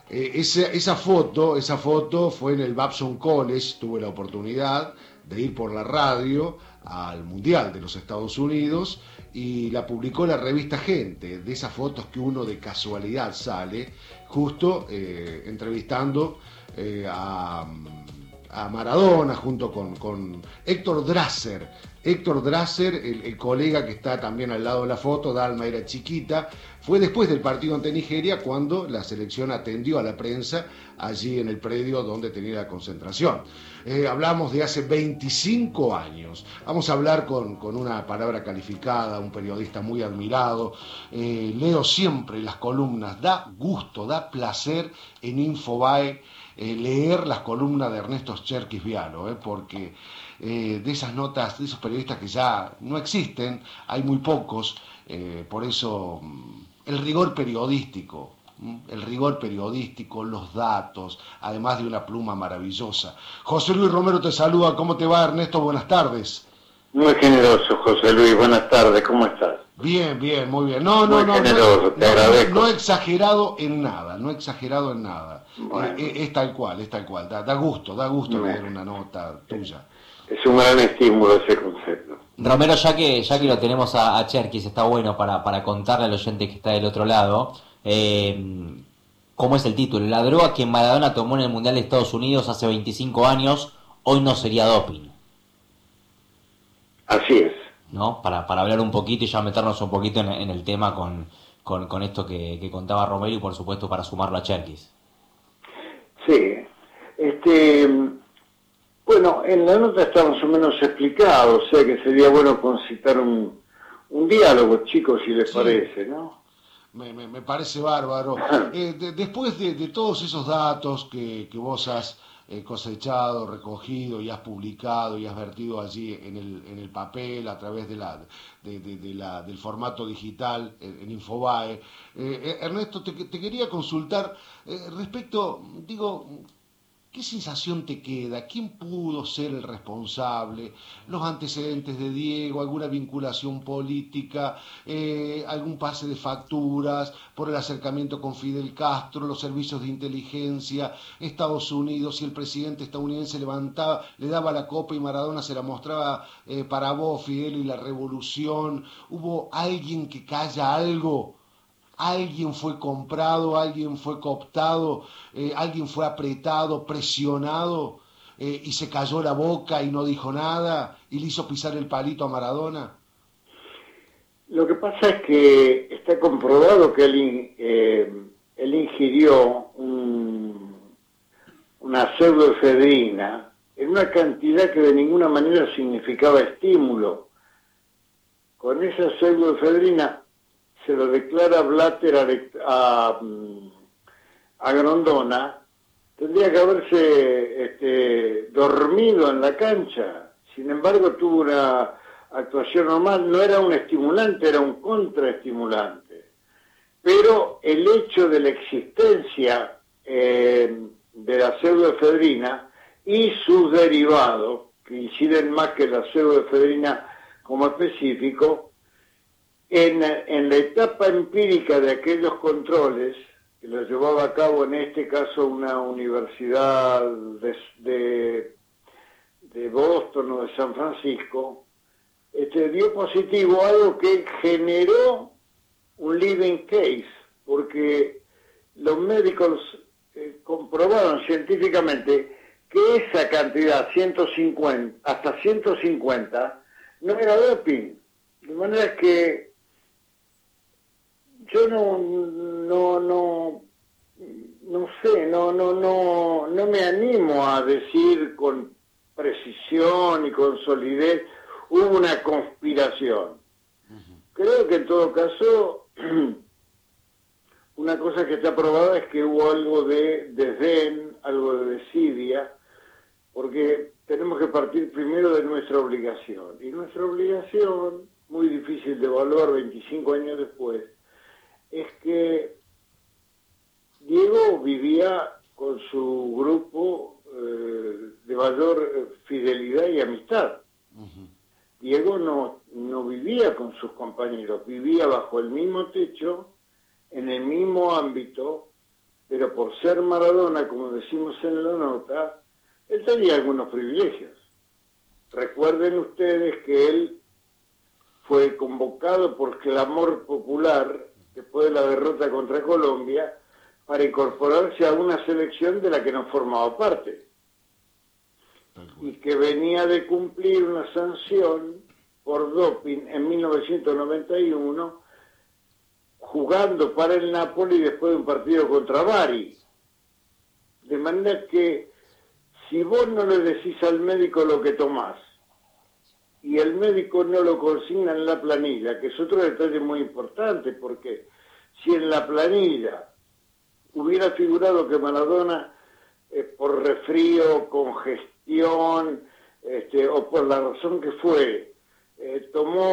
esa foto fue en el Babson College. Tuve la oportunidad de ir por la radio al Mundial de los Estados Unidos y la publicó la revista Gente, de esas fotos que uno de casualidad sale justo entrevistando a Maradona junto con Héctor Drasser. Héctor Drasser, el colega que está también al lado de la foto, Dalma era chiquita. Fue después del partido ante Nigeria cuando la selección atendió a la prensa allí en el predio donde tenía la concentración. Hablamos de hace 25 años. Vamos a hablar con una palabra calificada, un periodista muy admirado. Leo siempre las columnas, da gusto, da placer en Infobae leer las columnas de Ernesto Cherkis Vialo, porque de esas notas, de esos periodistas que ya no existen, hay muy pocos, por eso el rigor periodístico, los datos, además de una pluma maravillosa. José Luis Romero te saluda, ¿cómo te va, Ernesto? Buenas tardes. Muy generoso, José Luis, buenas tardes, ¿cómo estás? Bien, bien, muy bien. Muy generoso, te agradezco. No he exagerado en nada, no he exagerado en nada. Bueno. Es tal cual, da gusto leer una nota tuya. Es un gran estímulo ese concepto. Romero, ya que lo tenemos a Cherkis, está bueno para contarle al oyente que está del otro lado, ¿cómo es el título? La droga que Maradona tomó en el Mundial de Estados Unidos hace 25 años, hoy no sería doping. Así es. ¿No? Para hablar un poquito y ya meternos un poquito en el tema con esto que contaba Romero y por supuesto para sumarlo a Cherkis. Sí. Bueno, en la nota está más o menos explicado, o sea que sería bueno concitar un diálogo, chicos, si les parece, ¿no? Me parece bárbaro. Después de todos esos datos que vos has cosechado, recogido y has publicado y has vertido allí en el papel a través del formato digital en Infobae, Ernesto, te quería consultar respecto, ¿qué sensación te queda? ¿Quién pudo ser el responsable? ¿Los antecedentes de Diego? ¿Alguna vinculación política? ¿Algún pase de facturas por el acercamiento con Fidel Castro? ¿Los servicios de inteligencia? ¿Estados Unidos? Si el presidente estadounidense le daba la copa y Maradona se la mostraba para vos, Fidel, y la revolución. ¿Hubo alguien que calla algo? ¿Alguien fue comprado, alguien fue cooptado, alguien fue apretado, presionado y se cayó la boca y no dijo nada y le hizo pisar el palito a Maradona? Lo que pasa es que está comprobado que él ingirió una pseudoefedrina en una cantidad que de ninguna manera significaba estímulo. Con esa pseudoefedrina se lo declara Blatter a Grondona, tendría que haberse dormido en la cancha. Sin embargo, tuvo una actuación normal, no era un estimulante, era un contraestimulante. Pero el hecho de la existencia de la pseudoefedrina y sus derivados, que inciden más que la pseudoefedrina como específico, en la etapa empírica de aquellos controles, que los llevaba a cabo en este caso una universidad de Boston o de San Francisco, dio positivo, algo que generó un leading case, porque los médicos comprobaron científicamente que esa cantidad, 150, hasta 150, no era doping. De manera que yo no me animo a decir con precisión y con solidez hubo una conspiración. Creo que en todo caso una cosa que está probada es que hubo algo de desdén, algo de desidia, porque tenemos que partir primero de nuestra obligación. Y nuestra obligación, muy difícil de evaluar 25 años después, es que Diego vivía con su grupo de mayor fidelidad y amistad. Diego no vivía con sus compañeros, vivía bajo el mismo techo, en el mismo ámbito, pero por ser Maradona, como decimos en la nota, él tenía algunos privilegios. Recuerden ustedes que él fue convocado por clamor popular después de la derrota contra Colombia para incorporarse a una selección de la que no formaba parte y que venía de cumplir una sanción por doping en 1991 jugando para el Napoli después de un partido contra Bari. De manera que si vos no le decís al médico lo que tomás y el médico no lo consigna en la planilla, que es otro detalle muy importante, porque si en la planilla hubiera figurado que Maradona, por resfrío, congestión, o por la razón que fue, tomó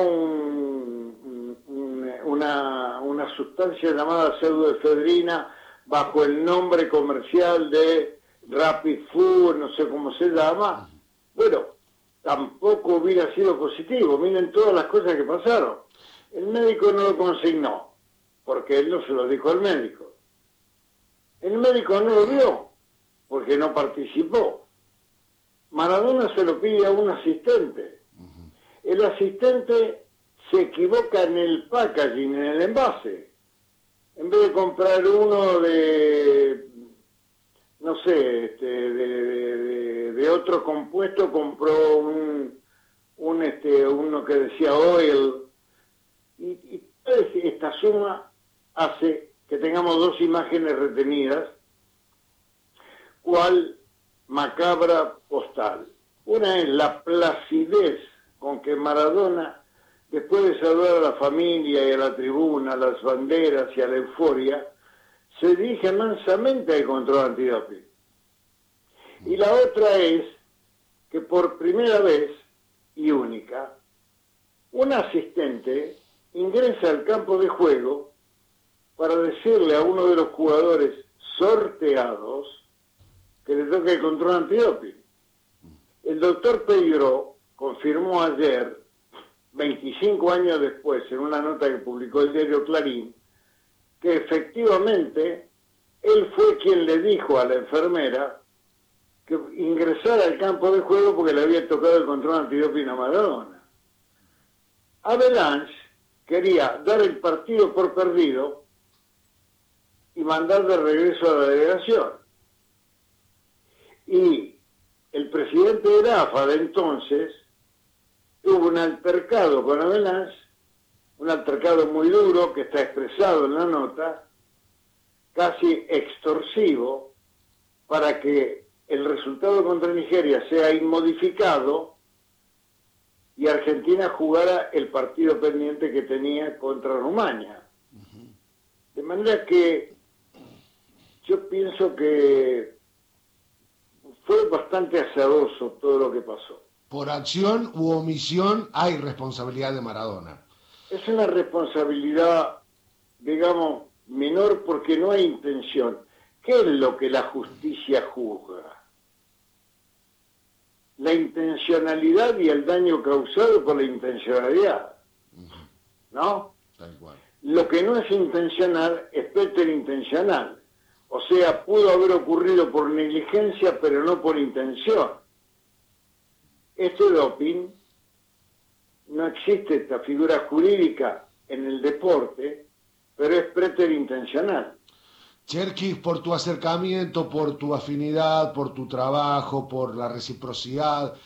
una sustancia llamada pseudoefedrina bajo el nombre comercial de Rapid Food, no sé cómo se llama, bueno, tampoco hubiera sido positivo. Miren todas las cosas que pasaron. El médico no lo consignó, porque él no se lo dijo al médico. El médico no lo vio, porque no participó. Maradona se lo pide a un asistente. El asistente se equivoca en el packaging, en el envase. En vez de comprar uno de, no sé, de otro compuesto, compró uno que decía oil. Y esta suma hace que tengamos dos imágenes retenidas, cual macabra postal. Una es la placidez con que Maradona, después de saludar a la familia y a la tribuna, a las banderas y a la euforia, se dirige mansamente al control antidoping. Y la otra es que por primera vez y única, un asistente ingresa al campo de juego para decirle a uno de los jugadores sorteados que le toca el control antidoping. El doctor Peiró confirmó ayer, 25 años después, en una nota que publicó el diario Clarín, que efectivamente él fue quien le dijo a la enfermera que ingresara al campo de juego porque le había tocado el control antidoping a Maradona. Avalanche quería dar el partido por perdido y mandar de regreso a la delegación. Y el presidente de la AFA de entonces tuvo un altercado con Avalanche, un altercado muy duro que está expresado en la nota, casi extorsivo, para que el resultado contra Nigeria sea inmodificado y Argentina jugara el partido pendiente que tenía contra Rumania. De manera que yo pienso que fue bastante azaroso todo lo que pasó. Por acción u omisión hay responsabilidad de Maradona. Es una responsabilidad, digamos, menor porque no hay intención. ¿Qué es lo que la justicia juzga? La intencionalidad y el daño causado por la intencionalidad, ¿no? Tal cual. Lo que no es intencional es preterintencional. O sea, pudo haber ocurrido por negligencia, pero no por intención. Este doping, no existe esta figura jurídica en el deporte, pero es preterintencional. Cherkis, por tu acercamiento, por tu afinidad, por tu trabajo, por la reciprocidad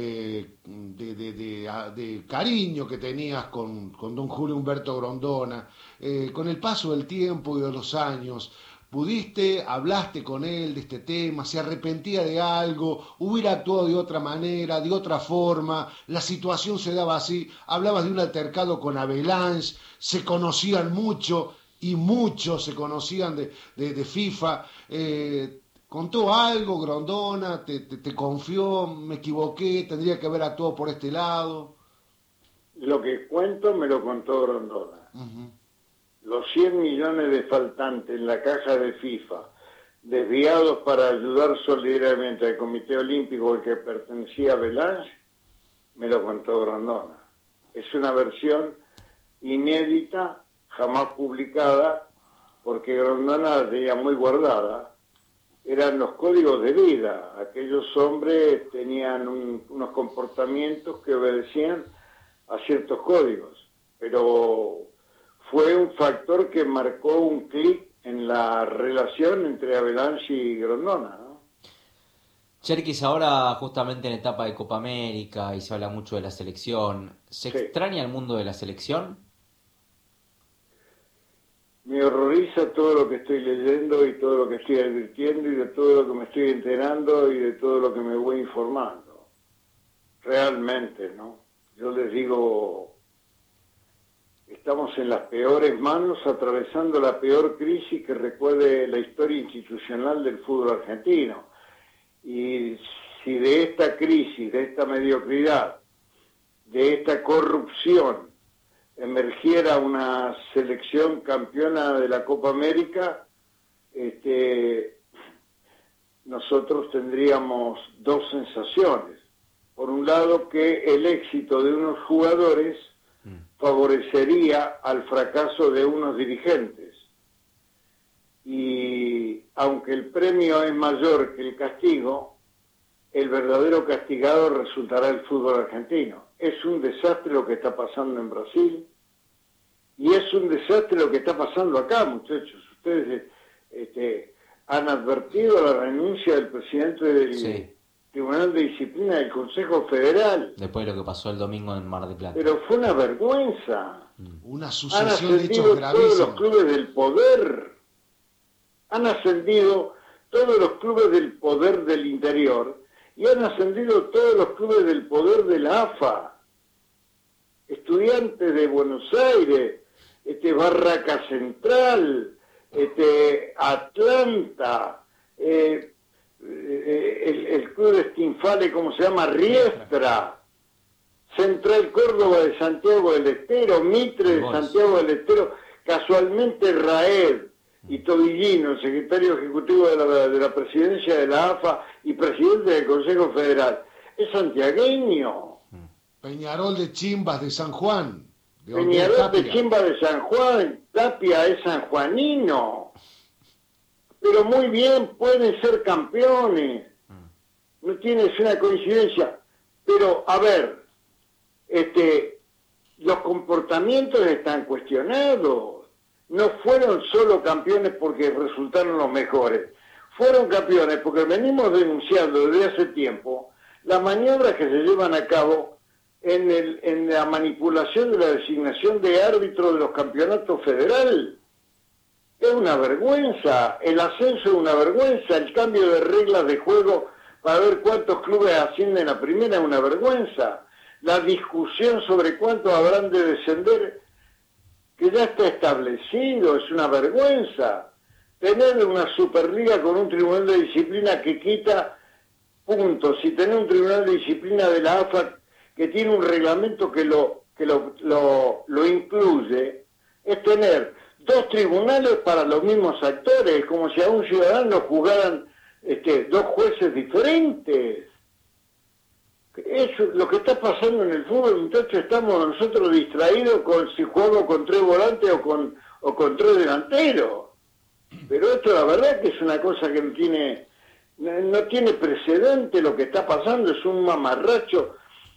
de cariño que tenías con don Julio Humberto Grondona, con el paso del tiempo y de los años, hablaste con él de este tema, se arrepentía de algo, hubiera actuado de otra manera, de otra forma, la situación se daba así, hablabas de un altercado con Avalanche, se conocían mucho y muchos se conocían de FIFA, ¿contó algo Grondona? ¿Te confió? ¿Me equivoqué? ¿Tendría que haber actuado por este lado? Lo que cuento me lo contó Grondona. Los 100 millones de faltantes en la caja de FIFA, desviados para ayudar solidariamente al Comité Olímpico al que pertenecía Avalanche, me lo contó Grondona. Es una versión inédita, jamás publicada, porque Grondona la tenía muy guardada, eran los códigos de vida. Aquellos hombres tenían unos comportamientos que obedecían a ciertos códigos, pero fue un factor que marcó un clic en la relación entre Avalanche y Grondona, ¿no? Cherkis, ahora justamente en etapa de Copa América y se habla mucho de la selección, ¿se Sí. extraña el mundo de la selección? Me horroriza todo lo que estoy leyendo y todo lo que estoy advirtiendo y de todo lo que me estoy enterando y de todo lo que me voy informando. Realmente, ¿no? Yo les digo, estamos en las peores manos, atravesando la peor crisis que recuerde la historia institucional del fútbol argentino. Y si de esta crisis, de esta mediocridad, de esta corrupción, emergiera una selección campeona de la Copa América, nosotros tendríamos dos sensaciones. Por un lado, que el éxito de unos jugadores favorecería al fracaso de unos dirigentes. Y aunque el premio es mayor que el castigo, el verdadero castigado resultará el fútbol argentino. Es un desastre lo que está pasando en Brasil y es un desastre lo que está pasando acá, muchachos. Ustedes han advertido la renuncia del presidente del Tribunal de Disciplina del Consejo Federal. Después de lo que pasó el domingo en Mar del Plata. Pero fue una vergüenza. Una Han sucesión de ascendido hechos todos gravísimos. los clubes del poder. Han ascendido todos los clubes del poder del interior y han ascendido todos los clubes del poder de la AFA. Estudiantes de Buenos Aires, Barraca Central, Atlanta, el club de Stinfale, ¿cómo se llama? Riestra, Central Córdoba de Santiago del Estero, Mitre de Santiago del Estero, casualmente Raed y Tobillino, el secretario ejecutivo de la presidencia de la AFA y presidente del Consejo Federal, es santiagueño. Peñarol de Chimbas de San Juan. Peñarol de Chimba de San Juan, Tapia es sanjuanino. Pero muy bien, pueden ser campeones. No tienes una coincidencia. Pero, a ver, los comportamientos están cuestionados. No fueron solo campeones porque resultaron los mejores. Fueron campeones porque venimos denunciando desde hace tiempo las maniobras que se llevan a cabo en la manipulación de la designación de árbitros de los campeonatos federal. Es una vergüenza, el ascenso es una vergüenza, el cambio de reglas de juego para ver cuántos clubes ascienden a primera es una vergüenza. La discusión sobre cuántos habrán de descender, que ya está establecido, es una vergüenza. Tener una Superliga con un tribunal de disciplina que quita puntos y tener un tribunal de disciplina de la AFA que tiene un reglamento que lo incluye, es tener dos tribunales para los mismos actores, como si a un ciudadano juzgaran dos jueces diferentes. Eso, lo que está pasando en el fútbol, muchachos, estamos nosotros distraídos con si jugamos con 3 volantes o con 3 delanteros. Pero esto la verdad que es una cosa que no tiene precedente lo que está pasando, es un mamarracho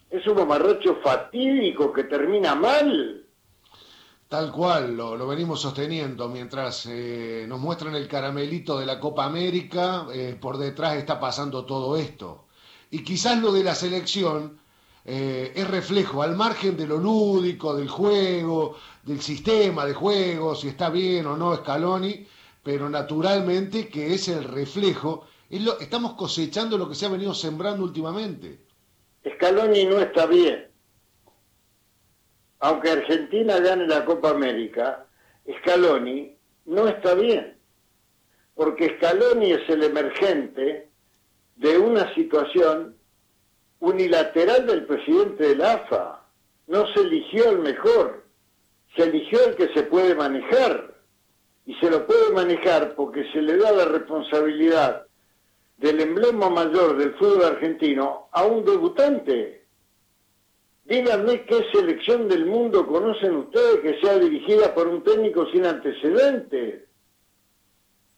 fatídico que termina mal. Tal cual, lo venimos sosteniendo, mientras nos muestran el caramelito de la Copa América, por detrás está pasando todo esto. Y quizás lo de la selección es reflejo, al margen de lo lúdico, del juego, del sistema de juego, si está bien o no Scaloni, pero naturalmente que es el reflejo, estamos cosechando lo que se ha venido sembrando últimamente. Scaloni no está bien. Aunque Argentina gane la Copa América, Scaloni no está bien. Porque Scaloni es el emergente de una situación unilateral del presidente de la AFA. No se eligió el mejor, se eligió el que se puede manejar. Y se lo puede manejar porque se le da la responsabilidad del emblema mayor del fútbol argentino a un debutante. Díganme qué selección del mundo conocen ustedes que sea dirigida por un técnico sin antecedentes.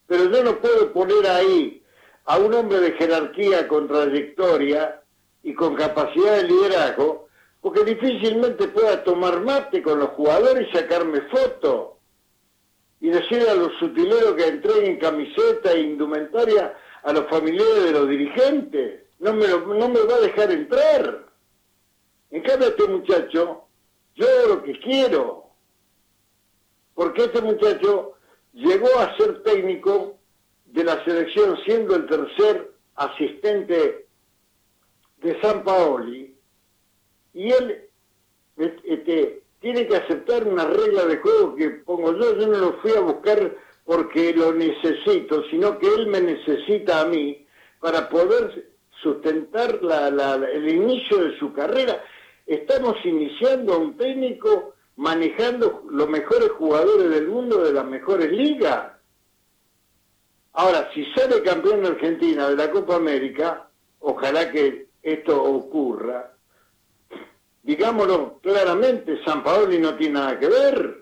Pero yo no puedo poner ahí a un hombre de jerarquía con trayectoria y con capacidad de liderazgo, porque difícilmente pueda tomar mate con los jugadores y sacarme fotos y decirle a los utileros que entreguen camiseta e indumentaria a los familiares de los dirigentes. No me va a dejar entrar. En cambio, este muchacho, yo lo que quiero, porque este muchacho llegó a ser técnico de la selección siendo el tercer asistente de Sampaoli, y él tiene que aceptar una regla de juego que pongo yo no lo fui a buscar porque lo necesito, sino que él me necesita a mí para poder sustentar el inicio de su carrera. Estamos iniciando a un técnico manejando los mejores jugadores del mundo de las mejores ligas. Ahora, si sale campeón de Argentina de la Copa América, ojalá que esto ocurra, digámoslo claramente, Sampaoli no tiene nada que ver.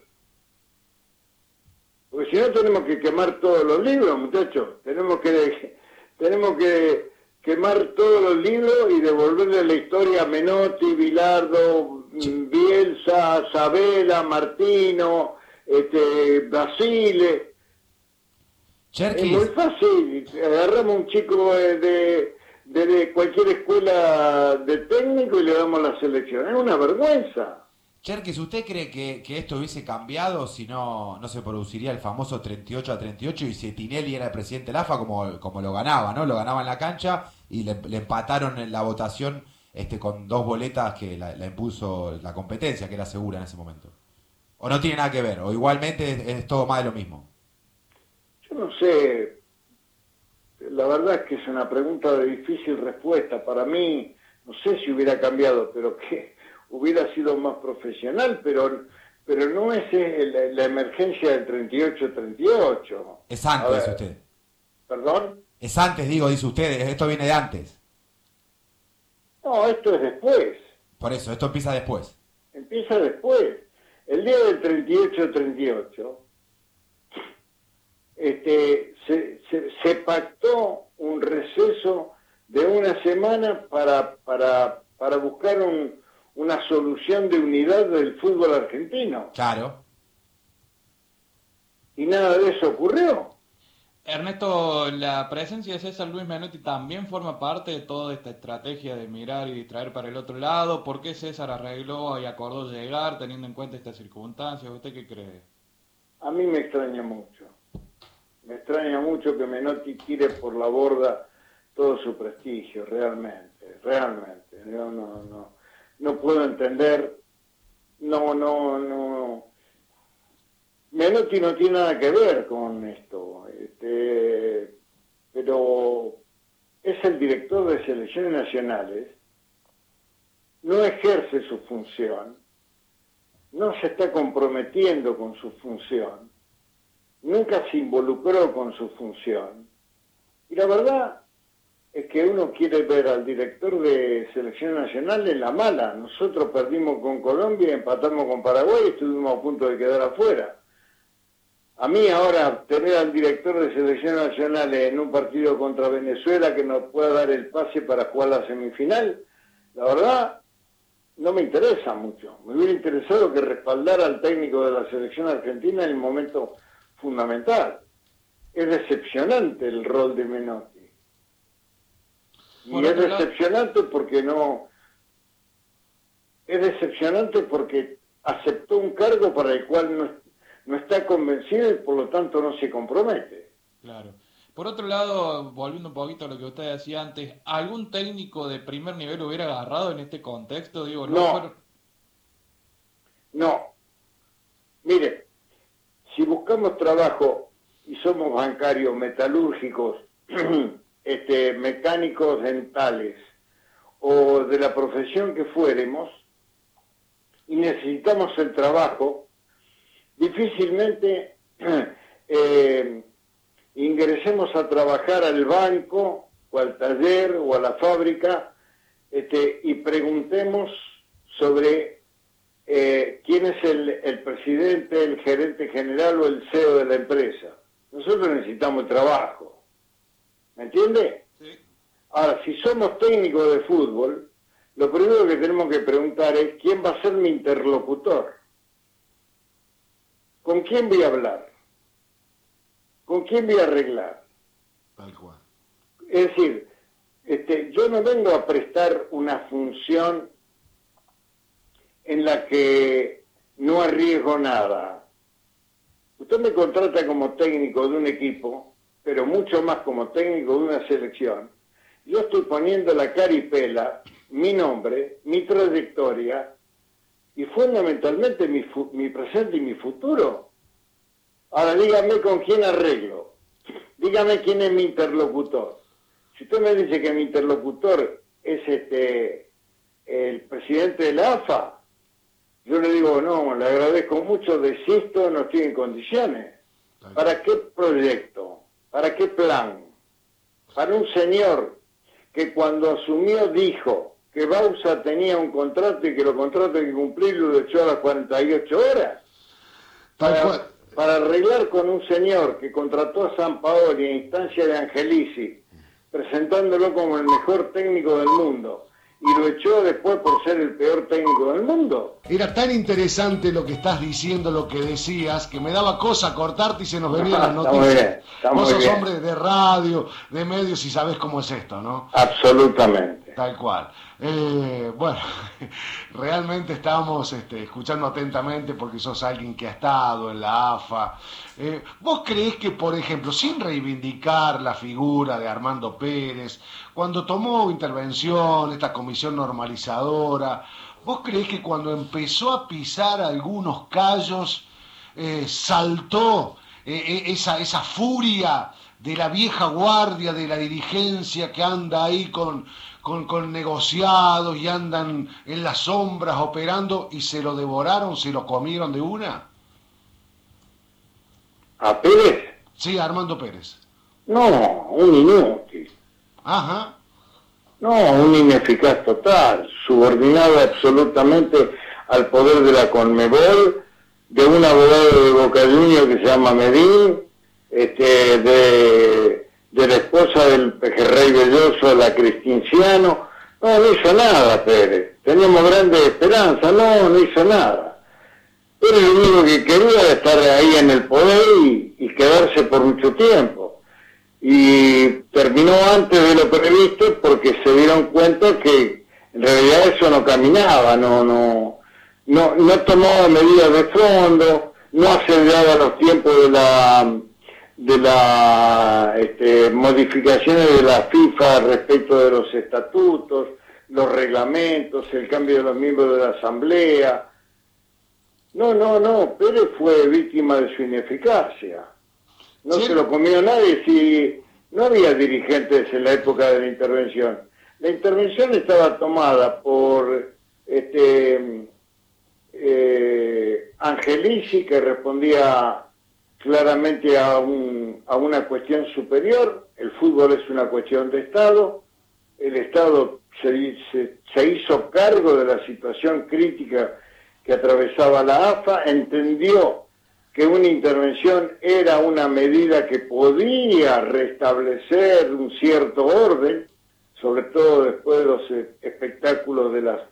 Porque si no tenemos que quemar todos los libros, muchachos. Tenemos que quemar todos los libros y devolverle la historia a Menotti, Bilardo, Bielsa, Sabela, Martino, Basile. Cherkis. Es muy fácil. Agarramos un chico de cualquier escuela de técnico y le damos la selección. Es una vergüenza. Cherkis, ¿usted cree que esto hubiese cambiado si no se produciría el famoso 38-38 y si Tinelli era el presidente del AFA como lo ganaba, ¿no? Lo ganaba en la cancha y le empataron en la votación con 2 boletas que la impuso la competencia, que era segura en ese momento. ¿O no tiene nada que ver? ¿O igualmente es todo más de lo mismo? Yo no sé. La verdad es que es una pregunta de difícil respuesta. Para mí, no sé si hubiera cambiado, pero que hubiera sido más profesional, pero no es la emergencia del 38-38. Es antes, dice usted. ¿Perdón? Es antes, dice usted, esto viene de antes. No, esto es después. Por eso, esto empieza después. Empieza después. El día del 38-38, se pactó un receso de una semana para buscar una solución de unidad del fútbol argentino. Claro. Y nada de eso ocurrió. Ernesto, la presencia de César Luis Menotti también forma parte de toda esta estrategia de mirar y distraer para el otro lado. ¿Por qué César arregló y acordó llegar teniendo en cuenta estas circunstancias? ¿Usted qué cree? A mí me extraña mucho. Me extraña mucho que Menotti tire por la borda todo su prestigio, realmente. No puedo entender. No. Menotti no tiene nada que ver con esto, pero es el director de selecciones nacionales, no ejerce su función, no se está comprometiendo con su función, nunca se involucró con su función, y la verdad es que uno quiere ver al director de selecciones nacionales en la mala. Nosotros perdimos con Colombia, empatamos con Paraguay y estuvimos a punto de quedar afuera. A mí ahora tener al director de selecciones nacionales en un partido contra Venezuela que nos pueda dar el pase para jugar la semifinal, la verdad no me interesa mucho. Me hubiera interesado que respaldara al técnico de la selección argentina en el momento fundamental. Es decepcionante el rol de Menotti. Y es decepcionante porque aceptó un cargo para el cual no está convencido y por lo tanto no se compromete. Claro. Por otro lado, volviendo un poquito a lo que usted decía antes, ¿algún técnico de primer nivel hubiera agarrado en este contexto? No. Mire, si buscamos trabajo y somos bancarios, metalúrgicos, mecánicos dentales o de la profesión que fuéremos y necesitamos el trabajo, difícilmente ingresemos a trabajar al banco o al taller o a la fábrica y preguntemos sobre quién es el presidente, el gerente general o el CEO de la empresa. Nosotros necesitamos trabajo. ¿Me entiende? Sí. Ahora, si somos técnicos de fútbol, lo primero que tenemos que preguntar es quién va a ser mi interlocutor. ¿Con quién voy a hablar? ¿Con quién voy a arreglar? Tal cual. Es decir, yo no vengo a prestar una función en la que no arriesgo nada. Usted me contrata como técnico de un equipo, pero mucho más como técnico de una selección. Yo estoy poniendo la cara y pela, mi nombre, mi trayectoria y fundamentalmente mi presente y mi futuro. Ahora dígame con quién arreglo. Dígame quién es mi interlocutor. Si usted me dice que mi interlocutor es el presidente de la AFA, yo le digo, no, le agradezco mucho, desisto, no estoy en condiciones. ¿Para qué proyecto? ¿Para qué plan? Para un señor que cuando asumió dijo que Bausa tenía un contrato y que los contratos hay que cumplirlo y lo echó a las 48 horas. Para arreglar con un señor que contrató a Sampaoli en instancia de Angelici, presentándolo como el mejor técnico del mundo, y lo echó después por ser el peor técnico del mundo. Era tan interesante lo que estás diciendo, lo que decías, que me daba cosa cortarte y se nos venían las noticias. Vos sos hombre de radio, de medios y sabés cómo es esto, ¿no? Absolutamente. Tal cual. Bueno, realmente estábamos escuchando atentamente porque sos alguien que ha estado en la AFA. ¿Vos creés que, por ejemplo, sin reivindicar la figura de Armando Pérez, cuando tomó intervención esta comisión normalizadora, vos creés que cuando empezó a pisar algunos callos, saltó esa furia de la vieja guardia de la dirigencia que anda ahí con negociados y andan en las sombras operando y se lo devoraron, se lo comieron de una? ¿A Pérez? Sí, Armando Pérez. No, un inútil. Ajá. No, un ineficaz total, subordinado absolutamente al poder de la Conmebol, de un abogado de Boca Juniors que se llama Medín, de la esposa del pejerrey Belloso, la Cristinciano. No hizo nada Pérez. Teníamos grandes esperanzas, no hizo nada. Pérez lo único que quería era estar ahí en el poder y quedarse por mucho tiempo. Y terminó antes de lo previsto porque se dieron cuenta que en realidad eso no caminaba, no tomaba medidas de fondo, no aceleraba los tiempos de las modificaciones de la FIFA respecto de los estatutos, los reglamentos, el cambio de los miembros de la asamblea. No, Pérez fue víctima de su ineficacia. No se lo comió nadie, si no había dirigentes en la época de la intervención. La intervención estaba tomada por Angelici, que respondía claramente a una cuestión superior. El fútbol es una cuestión de Estado. El Estado se hizo cargo de la situación crítica que atravesaba la AFA, entendió que una intervención era una medida que podía restablecer un cierto orden, sobre todo después de los espectáculos de los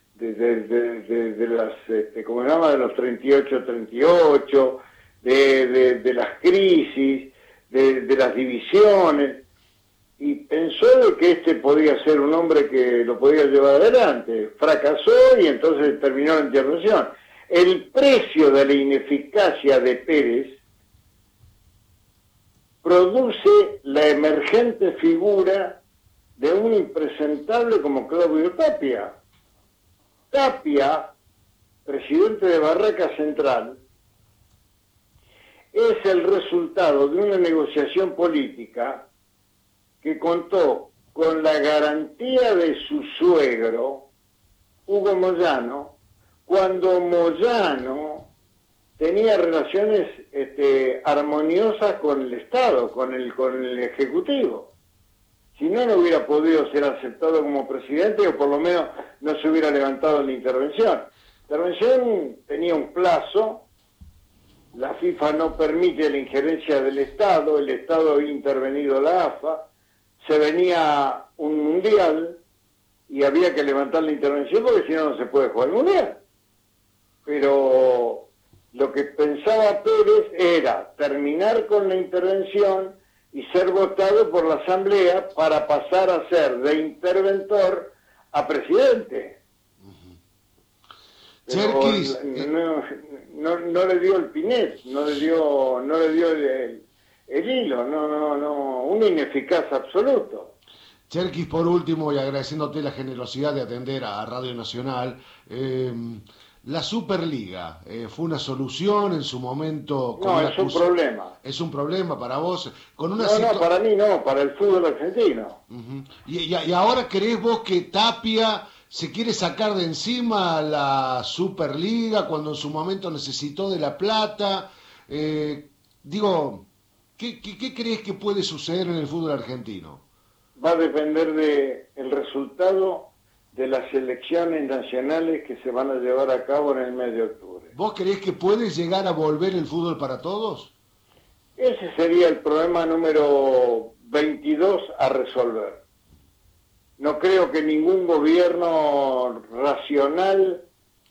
38-38, de las crisis, de las divisiones, y pensó de que podía ser un hombre que lo podía llevar adelante. Fracasó y entonces terminó la intervención. El precio de la ineficacia de Pérez produce la emergente figura de un impresentable como Claudio Tapia. Tapia, presidente de Barraca Central, es el resultado de una negociación política que contó con la garantía de su suegro, Hugo Moyano, cuando Moyano tenía relaciones armoniosas con el Estado, con el Ejecutivo. Si no, no hubiera podido ser aceptado como presidente, o por lo menos no se hubiera levantado la intervención. La intervención tenía un plazo la FIFA no permite la injerencia del Estado, el Estado había intervenido la AFA, se venía un mundial y había que levantar la intervención porque si no, no se puede jugar el mundial. Pero lo que pensaba Pérez era terminar con la intervención y ser votado por la Asamblea para pasar a ser de interventor a presidente. Cherkis, no le dio el pinet, no le dio el hilo, un ineficaz absoluto. Cherkis, por último, y agradeciéndote la generosidad de atender a Radio Nacional, la Superliga fue una solución en su momento. No, es un problema. Es un problema para vos. Con una no, para mí no, para el fútbol argentino. Y ahora creés vos que Tapia se quiere sacar de encima la Superliga cuando en su momento necesitó de la plata. Digo, ¿qué crees que puede suceder en el fútbol argentino? Va a depender del resultado de las elecciones nacionales que se van a llevar a cabo en el mes de octubre. ¿Vos creés que puede llegar a volver el fútbol para todos? Ese sería el problema número 22 a resolver. No creo que ningún gobierno racional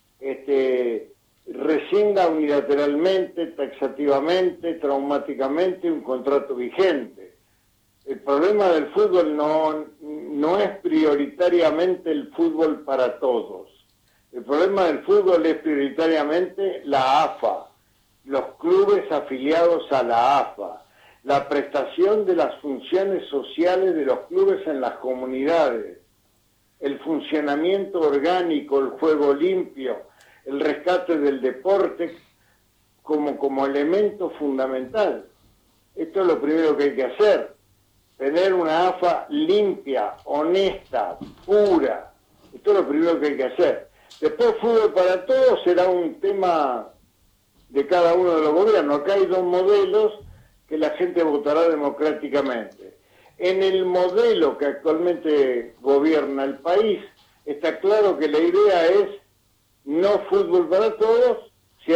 rescinda unilateralmente, taxativamente, traumáticamente un contrato vigente. El problema del fútbol no es prioritariamente el fútbol para todos. El problema del fútbol es prioritariamente la AFA, los clubes afiliados a la AFA, la prestación de las funciones sociales de los clubes en las comunidades, el funcionamiento orgánico, el juego limpio, el rescate del deporte como elemento fundamental. Esto es lo primero que hay que hacer, tener una AFA limpia, honesta, pura. Esto es lo primero que hay que hacer. Después fútbol para todos será un tema de cada uno de los gobiernos. Acá hay dos modelos que la gente votará democráticamente. En el modelo que actualmente gobierna el país, está claro que la idea es no fútbol para todos, se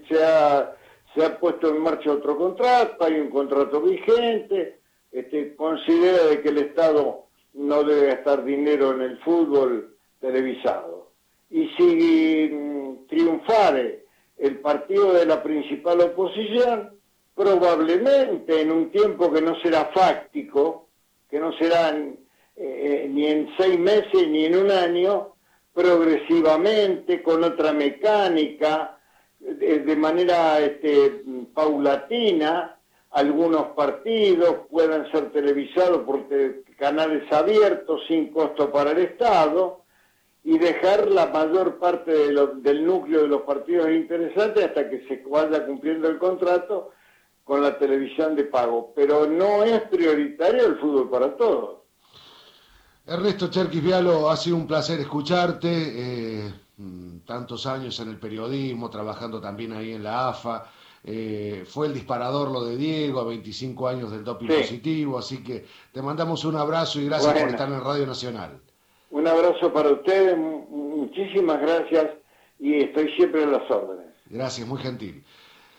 ha puesto en marcha otro contrato, hay un contrato vigente, considera de que el Estado no debe gastar dinero en el fútbol televisado. Y si triunfare el partido de la principal oposición, probablemente en un tiempo que no será fáctico, que no será ni en 6 meses ni en un año, progresivamente, con otra mecánica, de manera paulatina, algunos partidos puedan ser televisados por canales abiertos sin costo para el Estado y dejar la mayor parte del núcleo de los partidos interesantes hasta que se vaya cumpliendo el contrato con la televisión de pago. Pero no es prioritario el fútbol para todos. Ernesto Cherkis Vialo, ha sido un placer escucharte, tantos años en el periodismo, trabajando también ahí en la AFA, fue el disparador lo de Diego, a 25 años del doping positivo, así que te mandamos un abrazo y gracias por estar en Radio Nacional. Un abrazo para ustedes, muchísimas gracias y estoy siempre a las órdenes. Gracias, muy gentil.